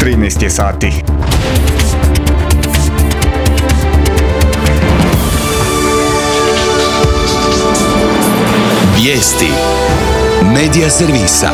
13 je sati. Vijesti Medija servisa.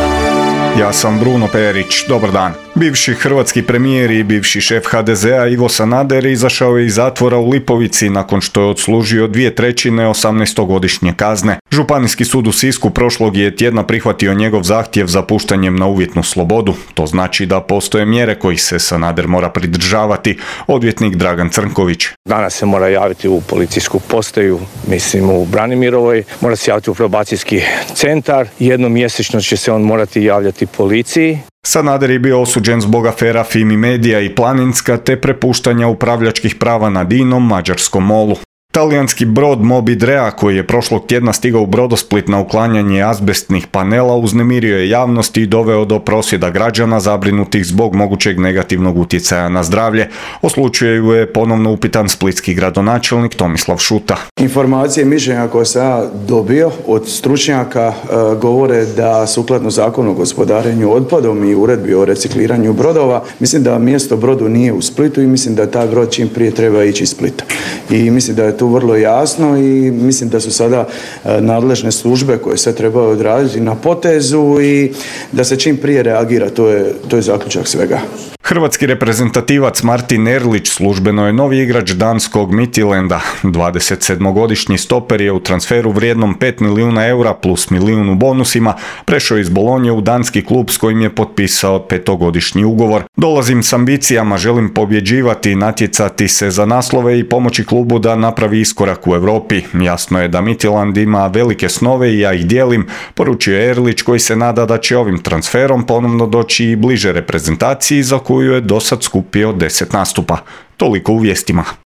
Ja sam Bruno Perić, dobar dan. Bivši hrvatski premijer i bivši šef HDZ-a Ivo Sanader izašao je iz zatvora u Lipovici nakon što je odslužio 2/3 18-godišnje kazne. Županijski sud u Sisku prošlog je tjedna prihvatio njegov zahtjev za puštanjem na uvjetnu slobodu. To znači da postoje mjere kojih se Sanader mora pridržavati, odvjetnik Dragan Crnković. Danas se mora javiti u policijsku postaju, mislim u Branimirovoj, mora se javiti u probacijski centar, jednom mjesečno će se on morati javljati policiji. Sanader je bio osuđen zbog afera Fimi Medija i Planinska te prepuštanja upravljačkih prava nad INA-om mađarskom MOL-u. Talijanski brod Moby Drea koji je prošlog tjedna stigao u Brodosplit na uklanjanje azbestnih panela uznemirio je javnost i doveo do prosvjeda građana zabrinutih zbog mogućeg negativnog utjecaja na zdravlje. O slučaju je ponovno upitan splitski gradonačelnik Tomislav Šuta. Informacije i mišljenja koje sam ja dobio od stručnjaka govore da sukladno zakonu o gospodarenju otpadom i uredbi o recikliranju brodova, mislim da mjesto brodu nije u Splitu i mislim da taj brod čim prije treba ići iz Splita. I mislim da je tu vrlo jasno i mislim da su sada nadležne službe koje se trebaju odraditi na potezu i da se čim prije reagira, to je zaključak svega. Hrvatski reprezentativac Martin Erlić službeno je novi igrač danskog Midtjylanda. 27-godišnji stoper je u transferu vrijednom 5 milijuna eura plus milijun u bonusima prešao iz Bolonje u danski klub s kojim je potpisao 5-godišnji ugovor. Dolazim s ambicijama, želim pobjeđivati, natjecati se za naslove i pomoći klubu da napravi iskorak u Europi. Jasno je da Midtjylland ima velike snove i ja ih dijelim, poručio je Erlić koji se nada da će ovim transferom ponovno doći i bliže reprezentaciji za koju je dosad skupio 10 nastupa. Toliko u vijestima.